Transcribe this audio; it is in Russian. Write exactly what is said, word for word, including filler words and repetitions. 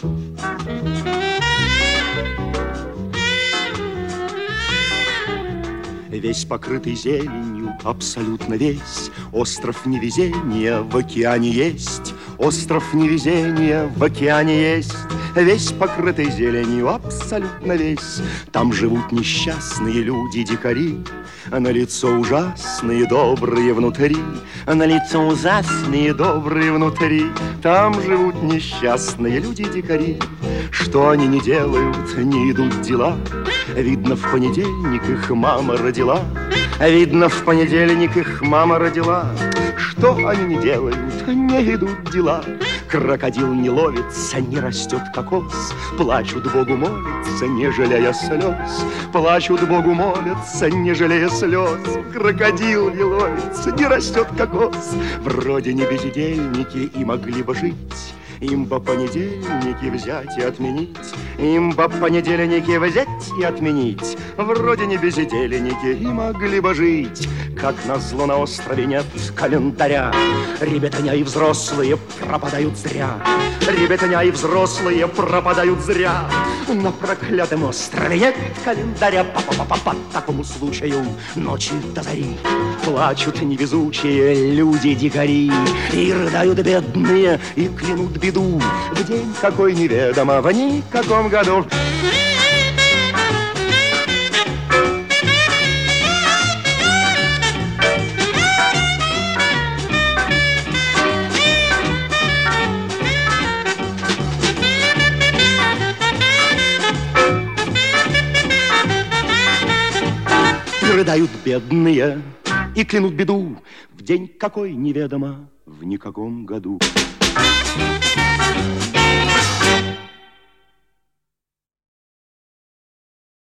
Весь покрытый зеленью, абсолютно весь, остров невезения в океане есть. Остров невезения в океане есть. Весь покрытый зеленью, абсолютно весь. Там живут несчастные люди-дикари, а на лицо ужасные, добрые внутри. А на лицо ужасные, добрые внутри. Там живут несчастные люди-дикари. Что они не делают, не идут дела. Видно, в понедельник их мама родила. Видно, в понедельник их мама родила. Что они не делают, не идут дела. Крокодил не ловится, не растет кокос. Плачут Богу, молятся, не жалея слез. Плачут Богу, молятся, не жалея слез. Крокодил не ловится, не растет кокос. Вроде не бездельники и могли бы жить. Им бы понедельники взять и отменить. Им бы понедельники взять и отменить. Вроде не бездельники и могли бы жить. Как назло на острове нет календаря. Ребятня и взрослые пропадают зря. Ребятня и взрослые пропадают зря. На проклятом острове нет календаря. По-по-по-по, по такому случаю ночи до зари плачут невезучие люди-дикари. И рыдают бедные, и клянут беду. В день какой неведомо, в никаком году. Рыдают бедные и клянут беду. В день какой неведомо, в никаком году.